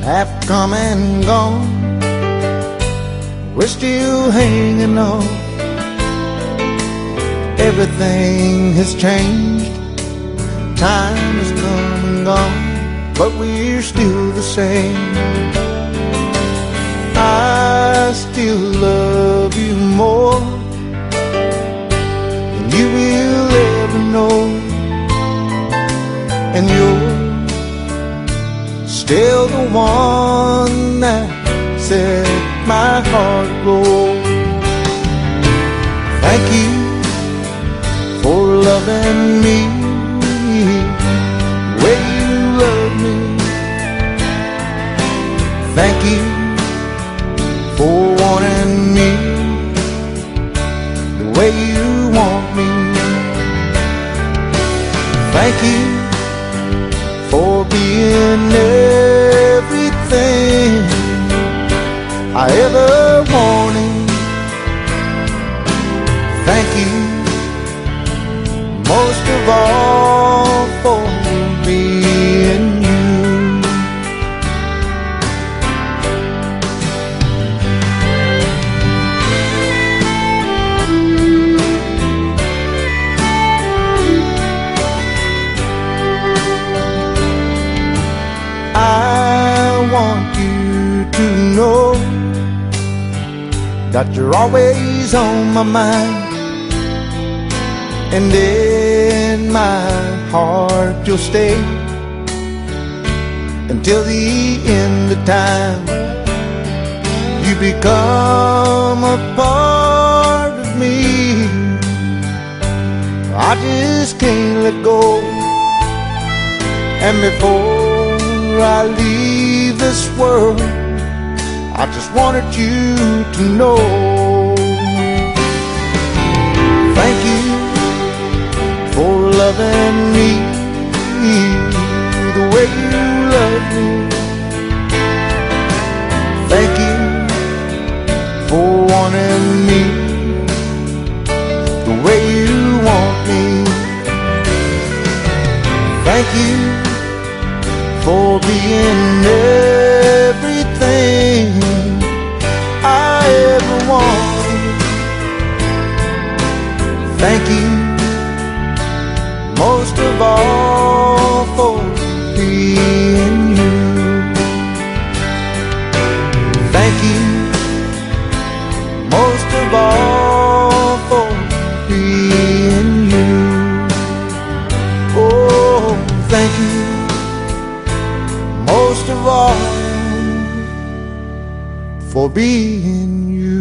have come and gone. We're still hanging on. Everything has changed. Time has come and gone, but we're still the same. I still love you more than you will ever know, and you're still the one that set my heart roll. Thank you for loving me the way you love me. Thank you for wanting me the way you want me. Thank you for being everything I ever wanted. Thank you most of all for being you. I want you to know that you're always on my mind, and in my heart you'll stay until the end of time. You become a part of me. I just can't let go. And before I leave this world, I just wanted you to know. Thank you for loving me the way you love me. Thank you for wanting me the way you want me. Thank you for being everything I ever wanted. Thank you most of all for being you. Thank you most of all for being you. Oh, thank you most of all for being you.